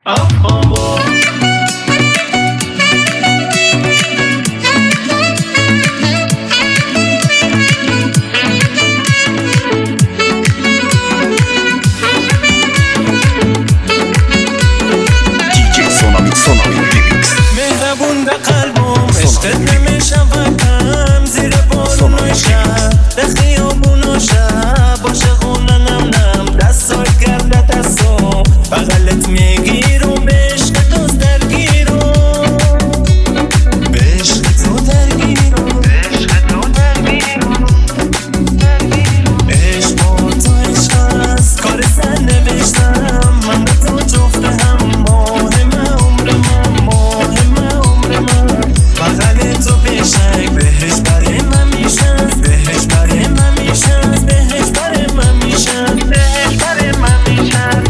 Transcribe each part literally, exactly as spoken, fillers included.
مهربون به قلبم عشقت نمیشم کم زیر بارون شب ده خیابون و شب باشه خونه نم نم دستای کرده دستم بغلت میگیرم به عشق تو درگیرم به عشق تو درگیرم به عشق تو درگیرم عشق با تو عشق هست کار سر نوشتم من به تو جفته هم مهمه عمرم تو بشک بهش برای من میشن بهش برای من میشن بهش برای من میشن بهش برای من میشن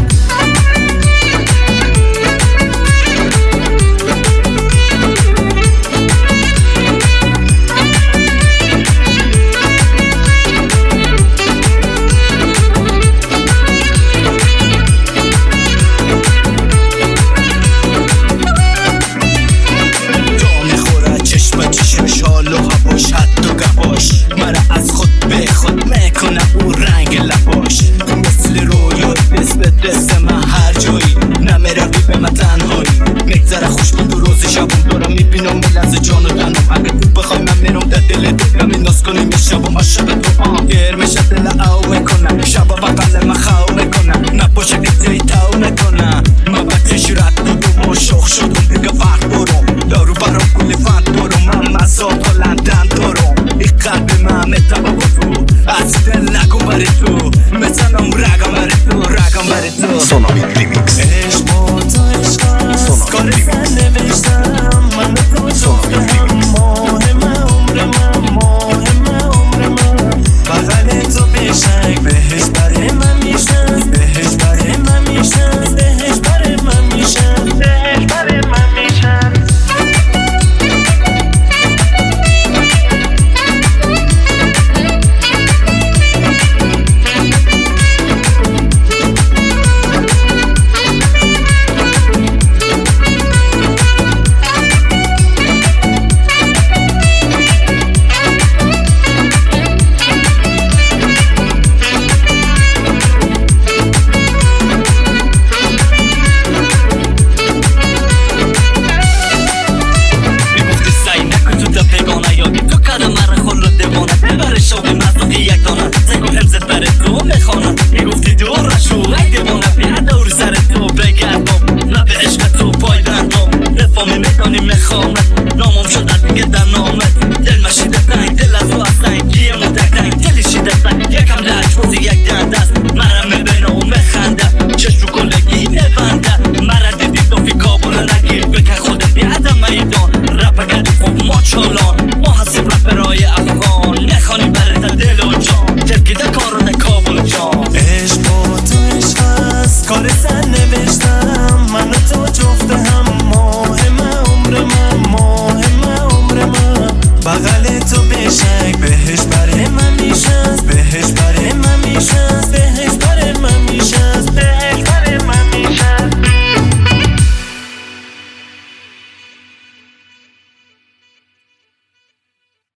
شبم عاشق تو آن گر میشه دل او میکنه شبا بقل من خو میکنه نباشه که تی تو میکنه من بچش رد دودم و شخ شدم دیگه وقت برم دارو برام کلی فند برم من مزاد ها لندن دارم این قلب من میتبا با تو از دل نگو بری تو میزنم رگم بری تو رگم بری تو Sonamik Remix.